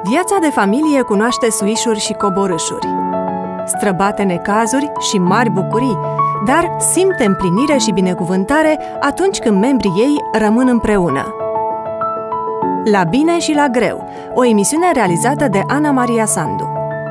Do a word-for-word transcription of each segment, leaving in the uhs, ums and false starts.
Viața de familie cunoaște suișuri și coborâșuri, străbate necazuri și mari bucurii, dar simte împlinire și binecuvântare atunci când membrii ei rămân împreună. La bine și la greu, o emisiune realizată de Ana Maria Sandu.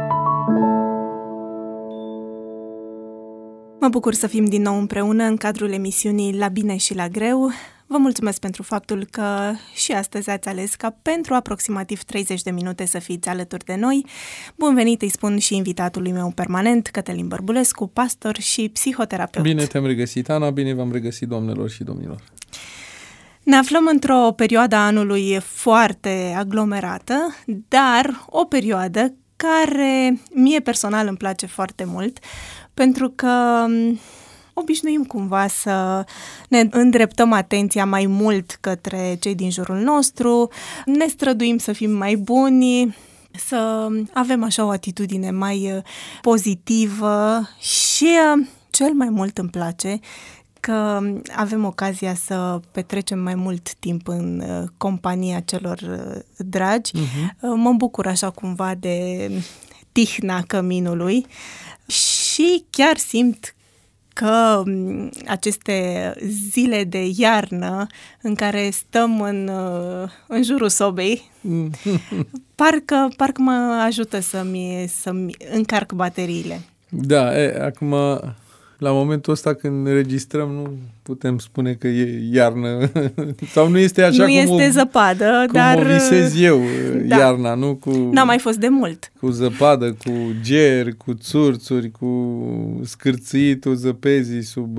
Mă bucur să fim din nou împreună în cadrul emisiunii La bine și la greu. Vă mulțumesc pentru faptul că și astăzi ați ales ca pentru aproximativ treizeci de minute să fiți alături de noi. Bun venit, îi spun și invitatului meu permanent, Cătălin Bărbulescu, pastor și psihoterapeut. Bine te-am regăsit, Ana, bine v-am regăsit, doamnelor și domnilor. Ne aflăm într-o perioadă a anului foarte aglomerată, dar o perioadă care mie personal îmi place foarte mult, pentru că obișnuim cumva să ne îndreptăm atenția mai mult către cei din jurul nostru, ne străduim să fim mai buni, să avem așa o atitudine mai pozitivă și cel mai mult îmi place că avem ocazia să petrecem mai mult timp în compania celor dragi. Uh-huh. Mă bucur așa cumva de tihna căminului și chiar simt că aceste zile de iarnă în care stăm în, în jurul sobei, parcă, parcă mă ajută să-mi, să-mi încarc bateriile. Da, e, acum, la momentul ăsta când ne registrăm, nu putem spune că e iarnă, sau nu este așa nu cum, este o, zăpadă, cum dar o visez eu, da. Iarna, nu cu... N-a mai fost de mult. Cu zăpadă, cu ger, cu țurțuri, cu scârțâitul zăpezii sub...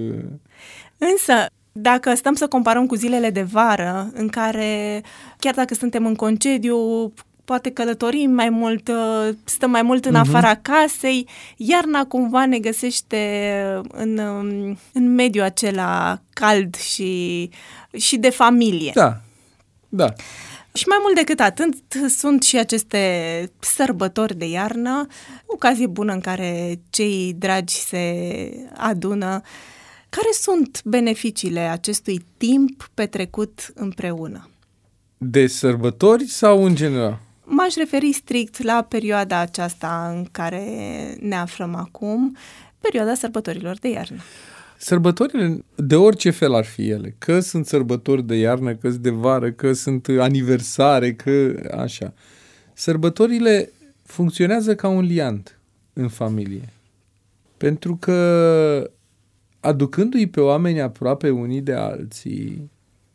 Însă, dacă stăm să comparăm cu zilele de vară, în care, chiar dacă suntem în concediu, poate călătorim mai mult, stăm mai mult în uh-huh. afara casei, iarna cumva ne găsește în, în mediul acela cald și, și de familie. Da, da. Și mai mult decât atât, sunt și aceste sărbători de iarnă, ocazie bună în care cei dragi se adună. Care sunt beneficiile acestui timp petrecut împreună? De sărbători sau în general? M-aș referi strict la perioada aceasta în care ne aflăm acum, perioada sărbătorilor de iarnă. Sărbătorile, de orice fel ar fi ele, că sunt sărbători de iarnă, că sunt de vară, că sunt aniversare, că așa. Sărbătorile funcționează ca un liant în familie. Pentru că aducându-i pe oameni aproape unii de alții,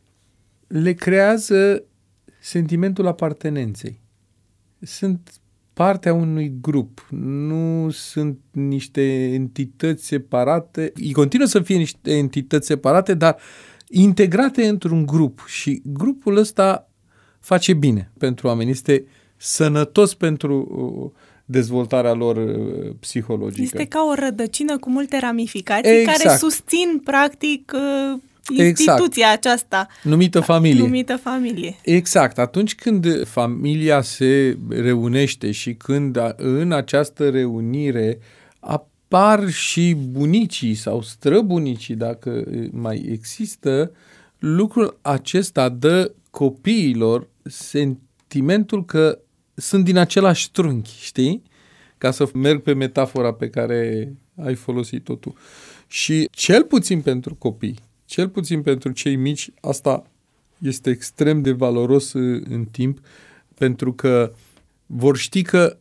le creează sentimentul apartenenței. Sunt partea unui grup, nu sunt niște entități separate, îi continuă să fie niște entități separate, dar integrate într-un grup și grupul ăsta face bine pentru oameni, este sănătos pentru dezvoltarea lor psihologică. Este ca o rădăcină cu multe ramificații exact. Care susțin practic instituția exact. Aceasta numită familie. numită familie. Exact. Atunci când familia se reunește și când în această reunire apar și bunicii sau străbunicii, dacă mai există, lucrul acesta dă copiilor sentimentul că sunt din același trunchi, știi? Ca să merg pe metafora pe care ai folosit-o tu. Și cel puțin pentru copii, cel puțin pentru cei mici, asta este extrem de valoros în timp, pentru că vor ști că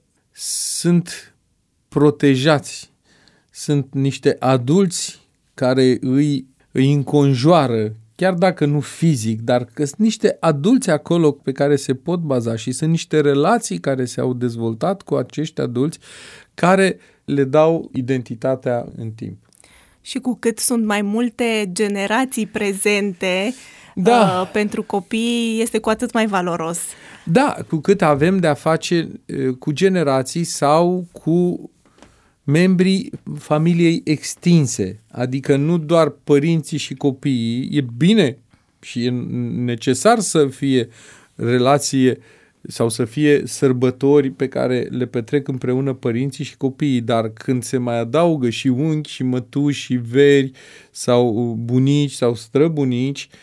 sunt protejați, sunt niște adulți care îi, îi înconjoară, chiar dacă nu fizic, dar că sunt niște adulți acolo pe care se pot baza și sunt niște relații care s-au dezvoltat cu acești adulți care le dau identitatea în timp. Și cu cât sunt mai multe generații prezente da. uh, pentru copii, este cu atât mai valoros. Da, cu cât avem de-a face uh, cu generații sau cu membrii familiei extinse, adică nu doar părinții și copiii, e bine și e necesar să fie relație sau să fie sărbători pe care le petrec împreună părinții și copiii, dar când se mai adaugă și unchi și mătuși și veri sau bunici sau străbunici,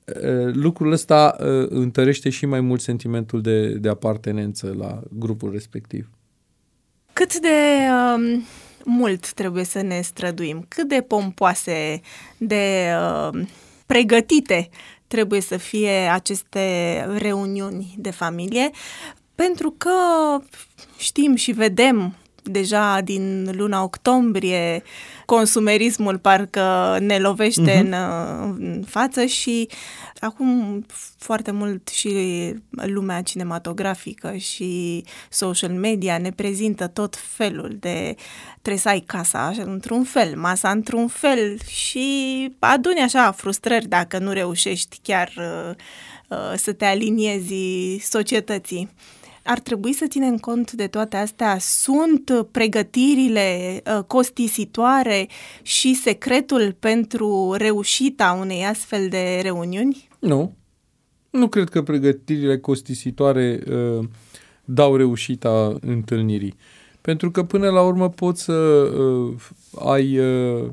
lucrul ăsta întărește și mai mult sentimentul de, de apartenență la grupul respectiv. Cât de um, mult trebuie să ne străduim? Cât de pompoase, de uh, pregătite trebuie să fie aceste reuniuni de familie? Pentru că știm și vedem deja din luna octombrie, consumerismul parcă ne lovește uh-huh. în, în față și acum foarte mult și lumea cinematografică și social media ne prezintă tot felul de trebuie să ai casa într-un fel, masa într-un fel și aduni așa frustrări dacă nu reușești chiar uh, uh, să te aliniezi societății. Ar trebui să ținem cont de toate astea? Sunt pregătirile uh, costisitoare și secretul pentru reușita unei astfel de reuniuni? Nu. Nu cred că pregătirile costisitoare uh, dau reușita întâlnirii. Pentru că până la urmă poți să uh, ai uh,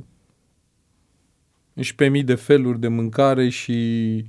unsprezece mii de feluri de mâncare și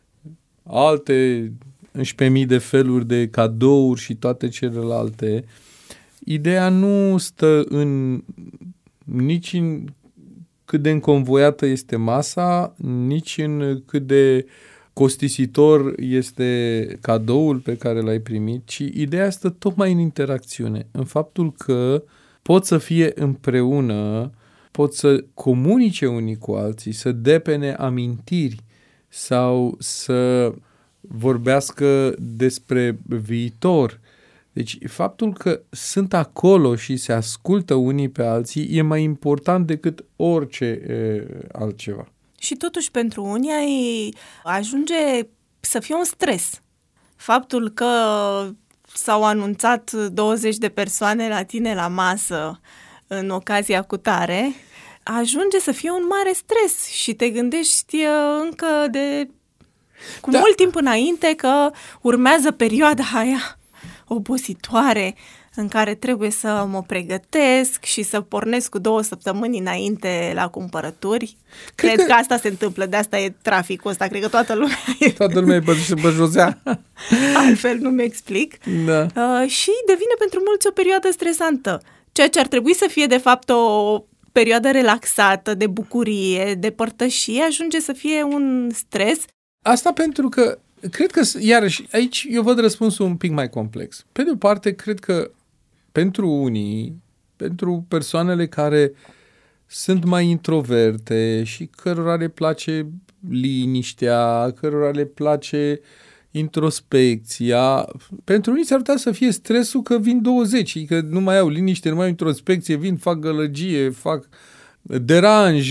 alte unsprezece mii de feluri de cadouri și toate celelalte. Ideea nu stă în nici în cât de înconvoiată este masa, nici în cât de costisitor este cadoul pe care l-ai primit, ci ideea stă tocmai în interacțiune, în faptul că pot să fie împreună, pot să comunice unii cu alții, să depene amintiri sau să vorbească despre viitor. Deci faptul că sunt acolo și se ascultă unii pe alții e mai important decât orice e, altceva. Și totuși pentru unii ajunge să fie un stres. Faptul că s-au anunțat douăzeci de persoane la tine la masă în ocazia cutare, ajunge să fie un mare stres și te gândești încă de cu da. mult timp înainte că urmează perioada aia obositoare în care trebuie să mă pregătesc și să pornesc cu două săptămâni înainte la cumpărături. Cred, cred că... că asta se întâmplă, de asta e traficul ăsta, cred că toată lumea e... Toată lumea e pe, pe Josea. Altfel nu-mi explic. Da. Uh, și devine pentru mulți o perioadă stresantă. Ceea ce ar trebui să fie de fapt o perioadă relaxată, de bucurie, de părtășie, ajunge să fie un stres. Asta pentru că, cred că, iarăși, aici eu văd răspunsul un pic mai complex. Pe de o parte, cred că pentru unii, pentru persoanele care sunt mai introverte și cărora le place liniștea, cărora le place introspecția, pentru unii s-ar putea să fie stresul că vin douăzeci, că nu mai au liniște, nu mai au introspecție, vin, fac gălăgie, fac deranj,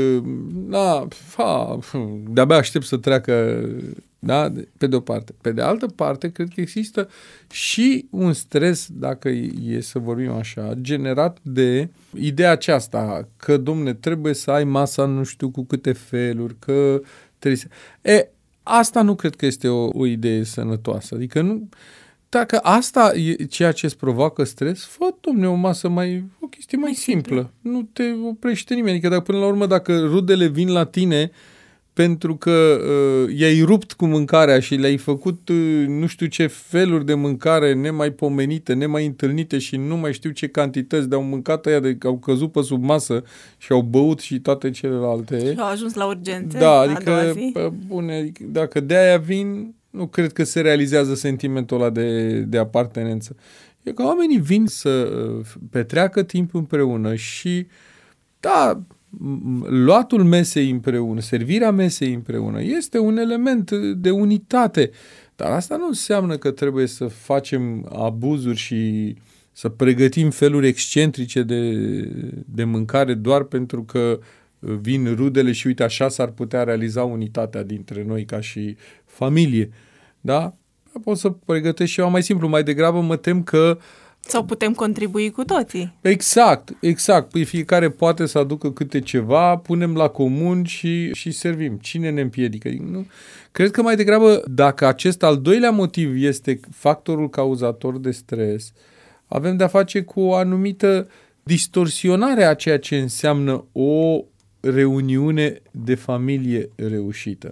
da, fa, de-abia aștept să treacă, da, pe de o parte. Pe de altă parte, cred că există și un stres, dacă e să vorbim așa, generat de ideea aceasta, că, domne, trebuie să ai masa nu știu cu câte feluri, că trebuie să... E, asta nu cred că este o, o idee sănătoasă. Adică nu... Dacă asta e ceea ce îți provoacă stres, fă, domne, o masă mai, o chestie mai, mai simplă. simplă. Nu te oprește nimeni. Adică dacă, până la urmă, dacă rudele vin la tine pentru că uh, i-ai rupt cu mâncarea și le-ai făcut uh, nu știu ce feluri de mâncare nemaipomenite, nemai întâlnite și nu mai știu ce cantități de-au mâncat aia, de au căzut pe sub masă și au băut și toate celelalte. Și au ajuns la urgențe. Da, adică, bune, adică dacă de-aia vin... Nu cred că se realizează sentimentul ăla de, de apartenență. E că oamenii vin să petreacă timp împreună și, da, luatul mesei împreună, servirea mesei împreună, este un element de unitate. Dar asta nu înseamnă că trebuie să facem abuzuri și să pregătim feluri excentrice de, de mâncare doar pentru că vin rudele și uite așa s-ar putea realiza unitatea dintre noi ca și familie. Da? Pot să pregătesc ceva mai simplu. Mai degrabă mă tem că... Sau putem contribui cu toții. Exact, exact. Păi fiecare poate să aducă câte ceva, punem la comun și, și servim. Cine ne împiedică? Nu? Cred că mai degrabă, dacă acest al doilea motiv este factorul cauzator de stres, avem de-a face cu o anumită distorsionare a ceea ce înseamnă o reuniune de familie reușită.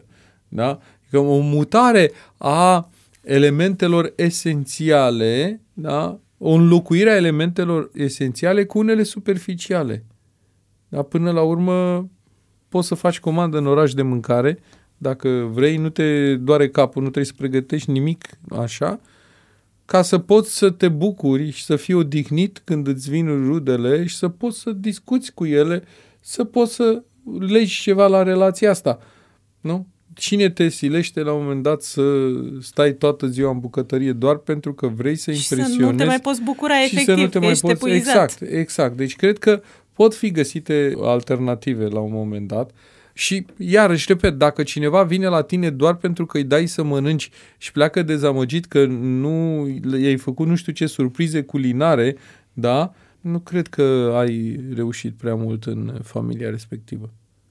Da? Adică o mutare a elementelor esențiale, da? O înlocuire a elementelor esențiale cu unele superficiale. Da? Până la urmă poți să faci comandă în oraș de mâncare, dacă vrei, nu te doare capul, nu trebuie să pregătești nimic așa, ca să poți să te bucuri și să fii odihnit când îți vin rudele și să poți să discuți cu ele, să poți să legi ceva la relația asta. Nu? Cine te silește la un moment dat să stai toată ziua în bucătărie doar pentru că vrei să și impresionezi? Și să nu te mai poți bucura efectiv, să nu te mai ești poți... epuizat. Exact, exact. Deci cred că pot fi găsite alternative la un moment dat. Și iarăși, repet, dacă cineva vine la tine doar pentru că îi dai să mănânci și pleacă dezamăgit că nu i-ai făcut nu știu ce surprize culinare, da, nu cred că ai reușit prea mult în familia respectivă.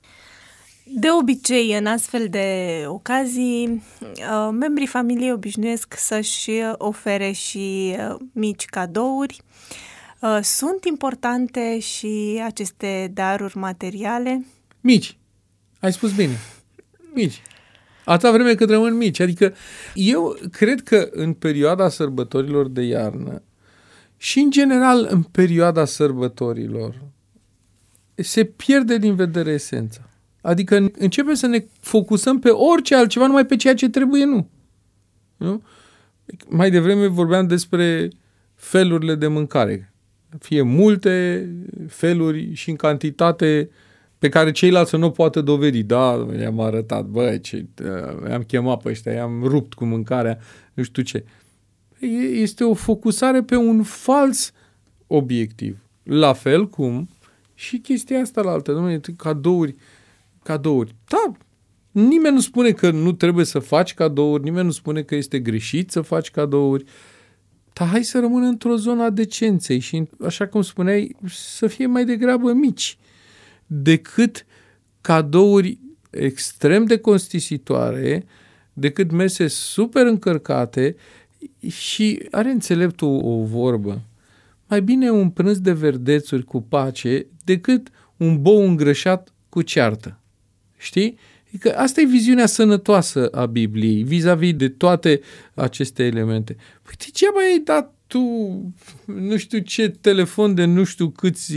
De obicei, în astfel de ocazii, membrii familiei obișnuiesc să-și ofere și mici cadouri. Sunt importante și aceste daruri materiale? Mici. Ai spus bine. Mici. Atâta vreme cât rămân mici. Adică eu cred că în perioada sărbătorilor de iarnă și în general în perioada sărbătorilor se pierde din vedere esența. Adică începem să ne focusăm pe orice altceva, numai pe ceea ce trebuie, nu. Nu? Mai devreme vorbeam despre felurile de mâncare. Fie multe feluri și în cantitate pe care ceilalți să nu poată dovedi. Da, i-am arătat, bă, ce, i-am chemat pe ăștia, i-am rupt cu mâncarea, nu știu ce. Este o focusare pe un fals obiectiv. La fel cum și chestia asta la altă, dom'le, cadouri, cadouri. Da, nimeni nu spune că nu trebuie să faci cadouri, nimeni nu spune că este greșit să faci cadouri, dar hai să rămână într-o zonă a decenței și, așa cum spuneai, să fie mai degrabă mici decât cadouri extrem de costisitoare, decât mese super încărcate. Și are înțeleptul o vorbă: mai bine un prânz de verdețuri cu pace decât un bou îngrășat cu ceartă. Știi? Adică asta e viziunea sănătoasă a Bibliei vis-a-vis de toate aceste elemente. Păi degeaba ai dat tu nu știu ce telefon de nu știu câți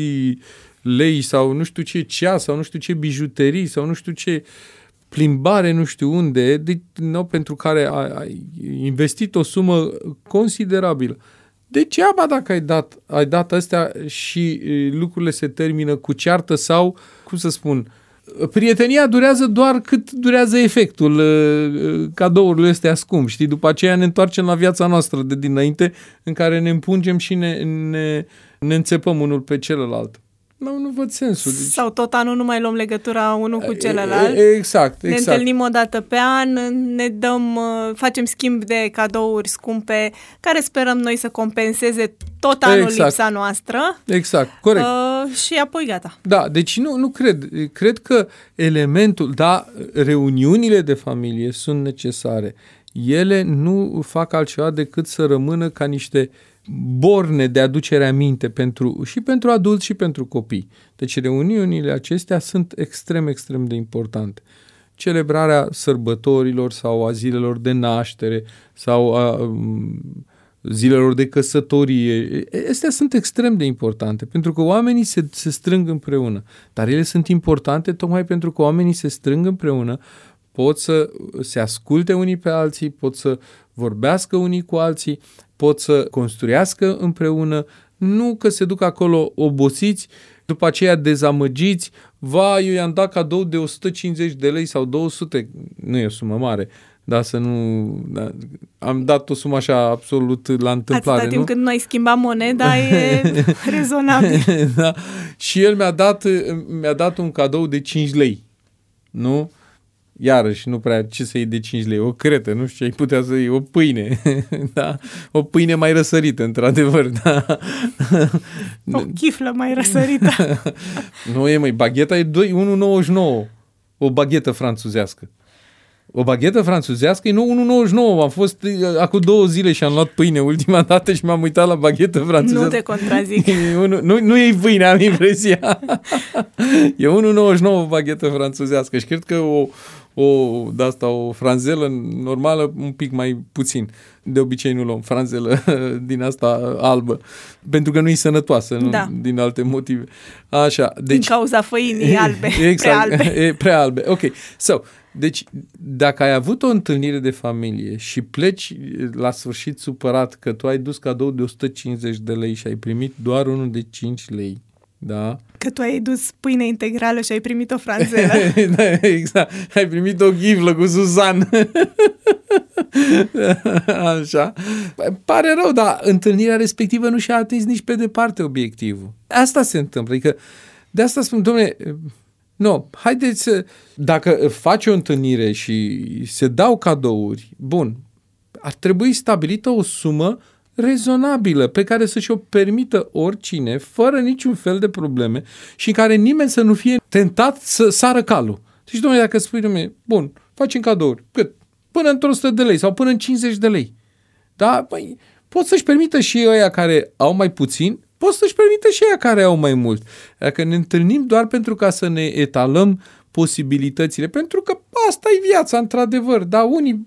lei sau nu știu ce ceas sau nu știu ce bijuterii sau nu știu ce plimbare nu știu unde, de, nu, pentru care ai, ai investit o sumă considerabilă. Degeaba dacă ai dat, ai dat astea și lucrurile se termină cu ceartă sau, cum să spun, prietenia durează doar cât durează efectul cadourilor astea scump, știi? După aceea ne întoarcem la viața noastră de dinainte, în care ne împungem și ne, ne, ne înțepăm unul pe celălalt. Nu, nu văd sensul. Deci... Sau tot anul nu mai luăm legătura unul cu celălalt. Exact, exact. Ne întâlnim o dată pe an, ne dăm, facem schimb de cadouri scumpe, care sperăm noi să compenseze tot anul exact. Lipsa noastră. Exact, corect. Uh, și apoi gata. Da, deci nu, nu cred. Cred că elementul, da, reuniunile de familie sunt necesare. Ele nu fac altceva decât să rămână ca niște borne de aducere aminte pentru, și pentru adulți și pentru copii. Deci reuniunile acestea sunt extrem, extrem de importante. Celebrarea sărbătorilor sau a zilelor de naștere sau a um, zilelor de căsătorie, astea sunt extrem de importante pentru că oamenii se, se strâng împreună. Dar ele sunt importante tocmai pentru că oamenii se strâng împreună, pot să se asculte unii pe alții, pot să vorbească unii cu alții, pot să construiască împreună, nu că se duc acolo obosiți, după aceea dezamăgiți, va, eu i-am dat cadou de o sută cincizeci de lei sau două sute, nu e o sumă mare, dar să nu... Da, am dat o sumă așa absolut la întâmplare, atâta nu? timp când nu ai schimbat moneda, e rezonabil. Da. Și el mi-a dat, mi-a dat un cadou de cinci lei, nu? Iarăși, nu prea ce să iei de cinci lei, o cretă, nu știu ce ai putea să iei, o pâine, da? O pâine mai răsărită, într-adevăr, da? O chiflă mai răsărită. Nu e, măi, bagheta e unu virgulă nouăzeci și nouă, o baghetă franțuzească. O baghetă franțuzească e unu virgulă nouăzeci și nouă, am fost acum două zile și am luat pâine ultima dată și m-am uitat la baghetă franțuzească. Nu te contrazic. unu, nu, nu e pâine, am impresia. E unu virgulă nouăzeci și nouă o baghetă franțuzească și cred că o o, de asta, o franzelă normală, un pic mai puțin. De obicei nu luăm franzelă din asta albă, pentru că nu e sănătoasă, nu? Da. Din alte motive. Așa, deci, din cauza făinii albe, exact, prea albe. E prea albe. Ok, so, deci dacă ai avut o întâlnire de familie și pleci la sfârșit supărat că tu ai dus cadou de o sută cincizeci de lei și ai primit doar unul de cinci lei, da? Că tu ai dus pâine integrală și ai primit o franzelă. Da, exact. Ai primit o ghivlă cu Suzan. Așa. Pare rău, dar întâlnirea respectivă nu și-a atins nici pe departe obiectivul. Asta se întâmplă. Adică de asta spun, dom'le, nu, haideți să, dacă faci o întâlnire și se dau cadouri, bun, ar trebui stabilită o sumă rezonabilă, pe care să și-o permită oricine, fără niciun fel de probleme și în care nimeni să nu fie tentat să sară calul. Deci, domnule, dacă spui, domnule, bun, facem cadouri, cât? Până într-o sută de lei sau până în cincizeci de lei. Da? Păi, pot să-și permită și ăia care au mai puțin, pot să-și permită și ăia care au mai mult. Dacă ne întâlnim doar pentru ca să ne etalăm posibilitățile, pentru că asta e viața, într-adevăr, dar unii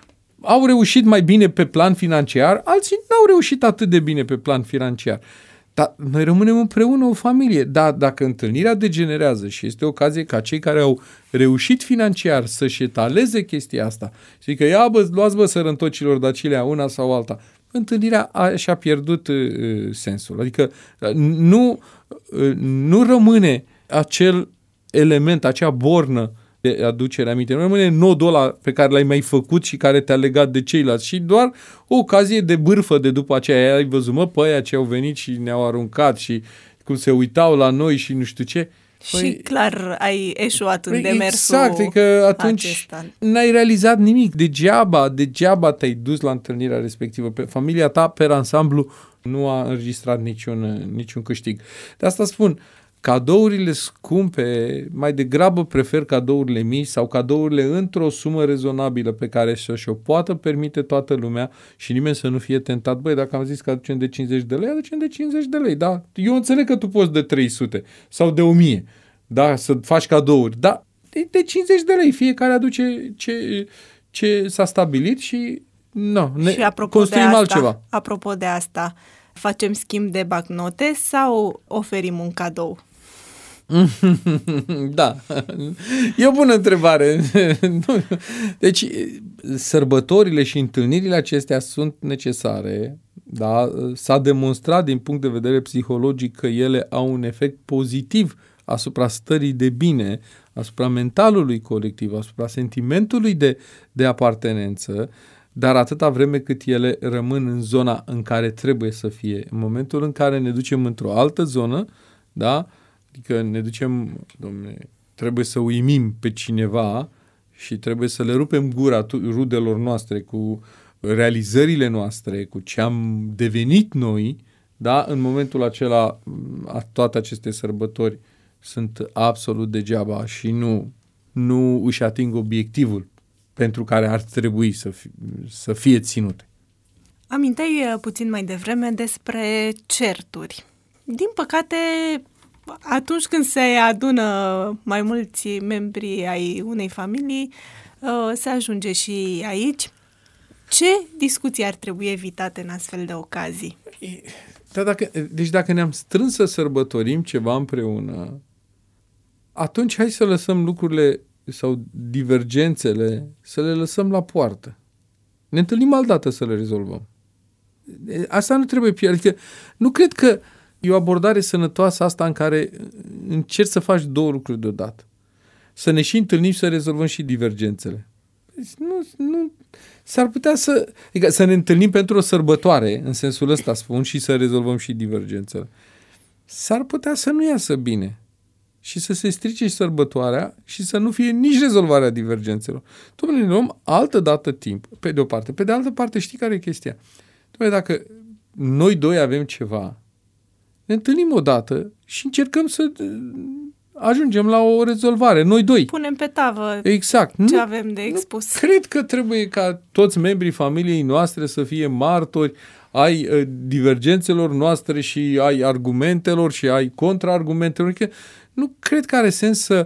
au reușit mai bine pe plan financiar, alții n-au reușit atât de bine pe plan financiar. Dar noi rămânem împreună o familie. Dar dacă întâlnirea degenerează și este ocazie ca cei care au reușit financiar să-și etaleze chestia asta și că ia bă, luați bă sărăntocilor dacilea una sau alta, întâlnirea a, și-a pierdut uh, sensul. Adică nu, uh, nu rămâne acel element, acea bornă de aducere aminte. Nu rămâne nodul ăla pe care l-ai mai făcut și care te-a legat de ceilalți, și doar o ocazie de bârfă de după aceea. Ai văzut, mă, pe aia ce au venit și ne-au aruncat și cum se uitau la noi și nu știu ce. Păi, și clar ai eșuat în demersul exact, adică atunci acesta. N-ai realizat nimic. Degeaba, degeaba te-ai dus la întâlnirea respectivă. Pe familia ta, per ansamblu, nu a înregistrat niciun, niciun câștig. De asta spun, cadourile scumpe, mai degrabă prefer cadourile mici sau cadourile într-o sumă rezonabilă pe care să și-o poată permite toată lumea și nimeni să nu fie tentat. Băi, dacă am zis că aducem de cincizeci de lei, aducem de cincizeci de lei, da? Eu înțeleg că tu poți de trei sute sau de o mie, da? Să faci cadouri, da? De, de cincizeci de lei, fiecare aduce ce, ce s-a stabilit și no, ne și apropo construim de asta, altceva. Apropo de asta, facem schimb de bancnote sau oferim un cadou? Da, e o bună întrebare. Deci, sărbătorile și întâlnirile acestea sunt necesare, da? S-a demonstrat din punct de vedere psihologic că ele au un efect pozitiv asupra stării de bine, asupra mentalului colectiv, asupra sentimentului de, de apartenență, dar atâta vreme cât ele rămân în zona în care trebuie să fie. În momentul în care ne ducem într-o altă zonă, da? Adică ne ducem, domne, trebuie să uimim pe cineva și trebuie să le rupem gura rudelor noastre cu realizările noastre, cu ce am devenit noi, da? În momentul acela toate aceste sărbători sunt absolut degeaba și nu, nu își ating obiectivul pentru care ar trebui să fie, să fie ținute. Aminteai puțin mai devreme despre certuri. Din păcate, atunci când se adună mai mulți membri ai unei familii, se ajunge și aici. Ce discuții ar trebui evitate în astfel de ocazii? Da, dacă, deci dacă ne-am strâns să sărbătorim ceva împreună, atunci hai să lăsăm lucrurile sau divergențele, să le lăsăm la poartă. Ne întâlnim altdată să le rezolvăm. Asta nu trebuie pierdut. Adică nu cred că e o abordare sănătoasă asta în care încerci să faci două lucruri deodată. Să ne și întâlnim și să rezolvăm și divergențele. Nu, nu, s-ar putea să... Adică să ne întâlnim pentru o sărbătoare, în sensul ăsta spun, și să rezolvăm și divergențele. S-ar putea să nu iasă bine și să se strice și sărbătoarea și să nu fie nici rezolvarea divergențelor. Dom'le, ne luăm altă dată timp, pe de o parte. Pe de altă parte, știi care e chestia? Dom'le, dacă noi doi avem ceva, ne întâlnim odată și încercăm să ajungem la o rezolvare, noi doi. Punem pe tavă exact. ce nu, avem de expus. Nu cred că trebuie ca toți membrii familiei noastre să fie martori ai uh, divergențelor noastre și ai argumentelor și ai contraargumentelor. Că nu cred că are sens să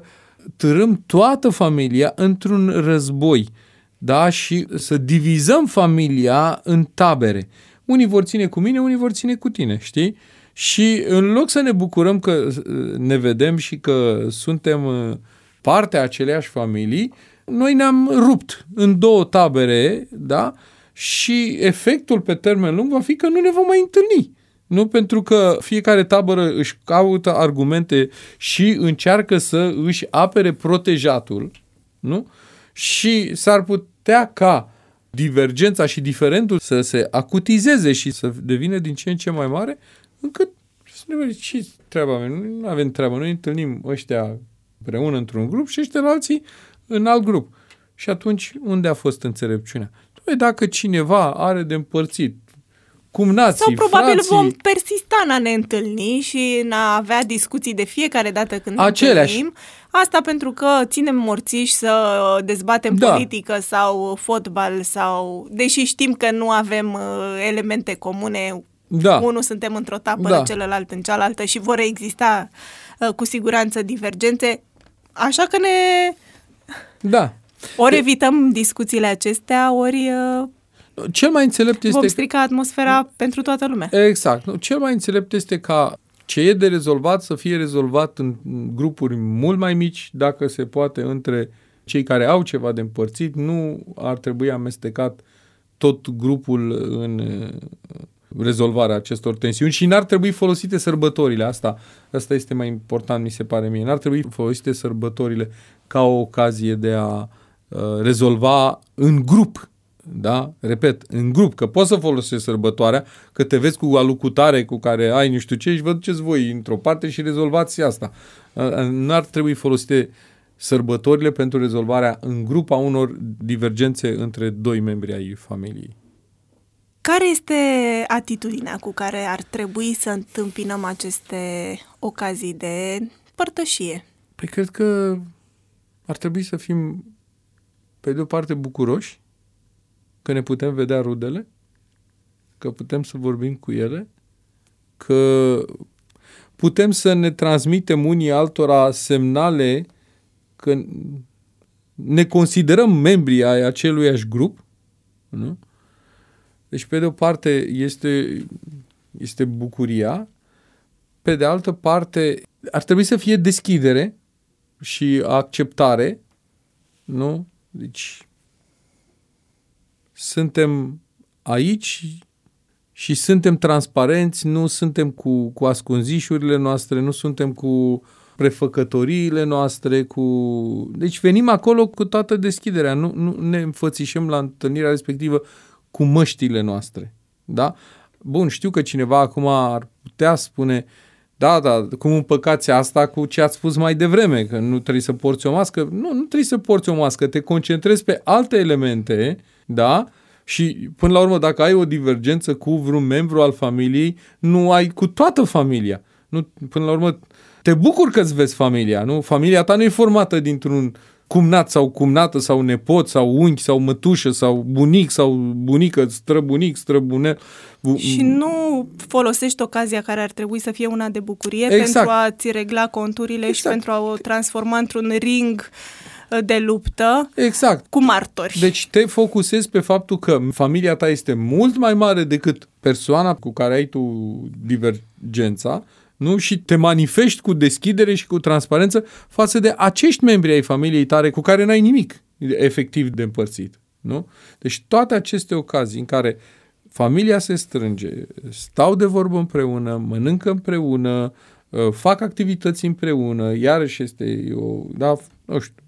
târâm toată familia într-un război, da? Și să divizăm familia în tabere. Unii vor ține cu mine, unii vor ține cu tine, știi? Și în loc să ne bucurăm că ne vedem și că suntem partea aceleiași familii, noi ne-am rupt în două tabere, da? Și efectul pe termen lung va fi că nu ne vom mai întâlni. Nu, pentru că fiecare tabără își caută argumente și încearcă să își apere protejatul, nu? Și s-ar putea ca divergența și diferentul să se acutizeze și să devină din ce în ce mai mare, încât să ne vedem ce treaba mea. Nu avem treabă, noi ne întâlnim ăștia împreună într-un grup și ăștia alții în alt grup. Și atunci, unde a fost înțelepciunea? Dacă cineva are de împărțit cumnații, sau probabil frații, vom persista în a ne întâlni și în a avea discuții de fiecare dată când ne aceleași. întâlnim. Asta pentru că ținem morțiși să dezbatem da. politică sau fotbal sau... Deși știm că nu avem uh, elemente comune, da. unul suntem într-o tabără, da. celălalt în cealaltă și vor exista uh, cu siguranță divergențe. Așa că ne... Da. Ori de... evităm discuțiile acestea, ori... Uh, Cel mai înțelept este... vom strica atmosfera pentru toată lumea. Exact. Cel mai înțelept este ca ce e de rezolvat să fie rezolvat în grupuri mult mai mici, dacă se poate, între cei care au ceva de împărțit. Nu ar trebui amestecat tot grupul în rezolvarea acestor tensiuni și n-ar trebui folosite sărbătorile. Asta, asta este mai important, mi se pare mie. N-ar trebui folosite sărbătorile ca o ocazie de a uh, rezolva în grup. Da? Repet, în grup, că poți să folosești sărbătoarea, că te vezi cu alucutare cu care ai nu știu ce și vă duceți voi într-o parte și rezolvați asta. N-ar trebui folosite sărbătorile pentru rezolvarea în grup a unor divergențe între doi membri ai familiei. Care este atitudinea cu care ar trebui să întâmpinăm aceste ocazii de părtășie? Păi cred că ar trebui să fim pe de o parte bucuroși că ne putem vedea rudele, că putem să vorbim cu ele, că putem să ne transmitem unii altora semnale că ne considerăm membri ai aceluiași grup, nu? Deci, pe de o parte, este, este bucuria, pe de altă parte, ar trebui să fie deschidere și acceptare, nu? Deci, suntem aici și suntem transparenți, nu suntem cu, cu ascunzișurile noastre, nu suntem cu prefăcătoriile noastre, cu... Deci venim acolo cu toată deschiderea, nu, nu ne înfățișăm la întâlnirea respectivă cu măștile noastre. Da? Bun, știu că cineva acum ar putea spune, da, da, cum împăcați asta cu ce ați spus mai devreme, că nu trebuie să porți o mască. Nu, nu trebuie să porți o mască, te concentrezi pe alte elemente, da? Și până la urmă, dacă ai o divergență cu vreun membru al familiei, nu ai cu toată familia. Nu, până la urmă, te bucur că îți vezi familia, nu? Familia ta nu e formată dintr-un cumnat sau cumnată sau nepot sau unchi sau mătușă sau bunic sau bunică, străbunic, străbunel. Bu- și nu folosești ocazia care ar trebui să fie una de bucurie exact. pentru a-ți regla conturile exact. Și pentru a o transforma într-un ring de luptă exact. Cu martori. Deci te focusezi pe faptul că familia ta este mult mai mare decât persoana cu care ai tu divergența, nu? Și te manifesti cu deschidere și cu transparență față de acești membri ai familiei tale cu care n-ai nimic efectiv de împărțit. Nu? Deci toate aceste ocazii în care familia se strânge, stau de vorbă împreună, mănâncă împreună, fac activități împreună, iarăși este o, da, nu știu,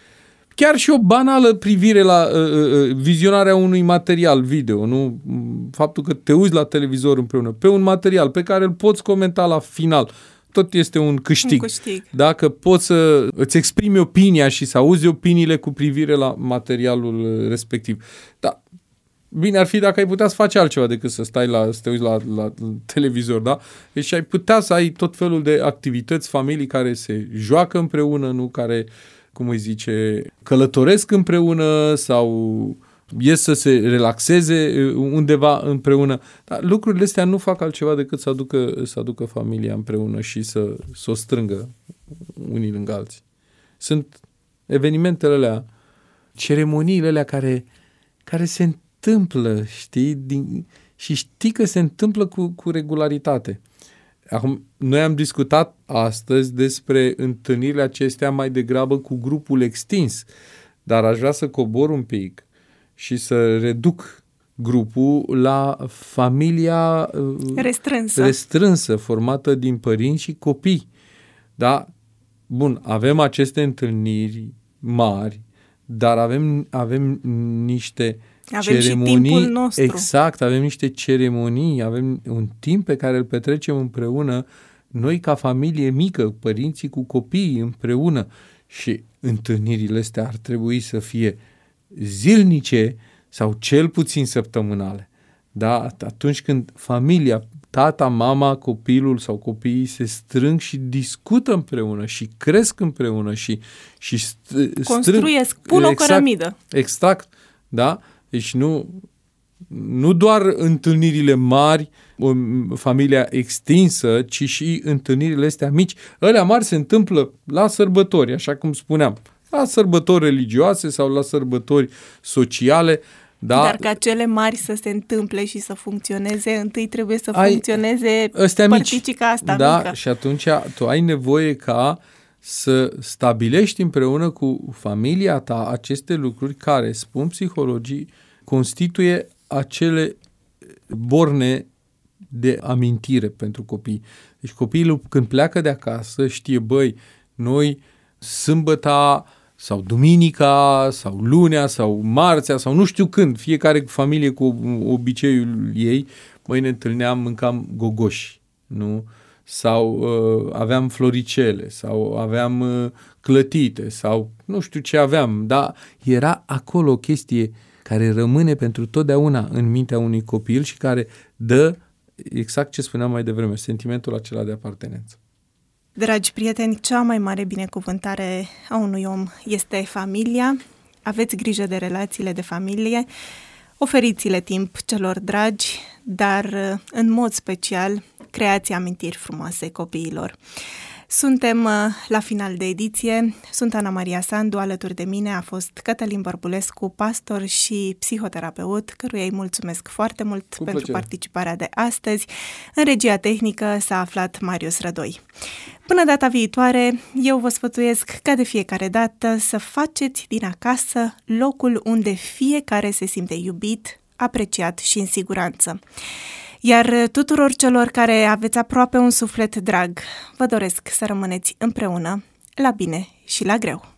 chiar și o banală privire la uh, uh, vizionarea unui material video, nu? Faptul că te uiți la televizor împreună pe un material pe care îl poți comenta la final, tot este un câștig. Un câștig. Dacă poți să îți exprimi opinia și să auzi opiniile cu privire la materialul respectiv. Da, bine ar fi dacă ai putea să faci altceva decât să stai la, să te uiți la, la televizor, da? Deci ai putea să ai tot felul de activități, familii care se joacă împreună, nu? Care, cum îi zice, călătoresc împreună sau ies să se relaxeze undeva împreună. Dar lucrurile astea nu fac altceva decât să aducă, să aducă familia împreună și să, să o strângă unii lângă alții. Sunt evenimentele alea, ceremoniile alea care, care se întâmplă, știi, din, și știi că se întâmplă cu, cu regularitate. Acum, noi am discutat astăzi despre întâlnirile acestea mai degrabă cu grupul extins, dar aș vrea să cobor un pic și să reduc grupul la familia restrânsă, restrânsă formată din părinți și copii. Da? Bun, avem aceste întâlniri mari, dar avem, avem niște avem ceremonii. Și timpul nostru. Exact, avem niște ceremonii, avem un timp pe care îl petrecem împreună, noi ca familie mică, părinții cu copiii împreună. Și întâlnirile astea ar trebui să fie zilnice sau cel puțin săptămânale. Da? Atunci când familia, tata, mama, copilul sau copiii se strâng și discută împreună și cresc împreună și, și st- construiesc, strâng, pun o exact, cărămidă. Exact, da? Deci nu, nu doar întâlnirile mari, o familia extinsă, ci și întâlnirile astea mici. Alea mari se întâmplă la sărbători, așa cum spuneam, la sărbători religioase sau la sărbători sociale. Da? Dar ca cele mari să se întâmple și să funcționeze, întâi trebuie să ai, funcționeze părticica asta da? mică. Și atunci tu ai nevoie ca să stabilești împreună cu familia ta aceste lucruri care, spun psihologii, constituie acele borne de amintire pentru copii. Deci copiii când pleacă de acasă știe, băi, noi sâmbăta sau duminica sau lunea sau marțea sau nu știu când, fiecare familie cu obiceiul ei, băi, ne întâlneam, mâncam gogoși, nu? Sau uh, aveam floricele sau aveam uh, clătite sau nu știu ce aveam, dar era acolo o chestie care rămâne pentru totdeauna în mintea unui copil și care dă, exact ce spuneam mai devreme, sentimentul acela de apartenență. Dragi prieteni, cea mai mare binecuvântare a unui om este familia. Aveți grijă de relațiile de familie, oferiți-le timp celor dragi, dar în mod special creați amintiri frumoase copiilor. Suntem la final de ediție. Sunt Ana Maria Sandu, alături de mine a fost Cătălin Bărbulescu, pastor și psihoterapeut, căruia îi mulțumesc foarte mult Cu pentru plăcere. participarea de astăzi. În regia tehnică s-a aflat Marius Rădoi. Până data viitoare, eu vă sfătuiesc ca de fiecare dată să faceți din acasă locul unde fiecare se simte iubit, apreciat și în siguranță. Iar tuturor celor care aveți aproape un suflet drag, vă doresc să rămâneți împreună, la bine și la greu.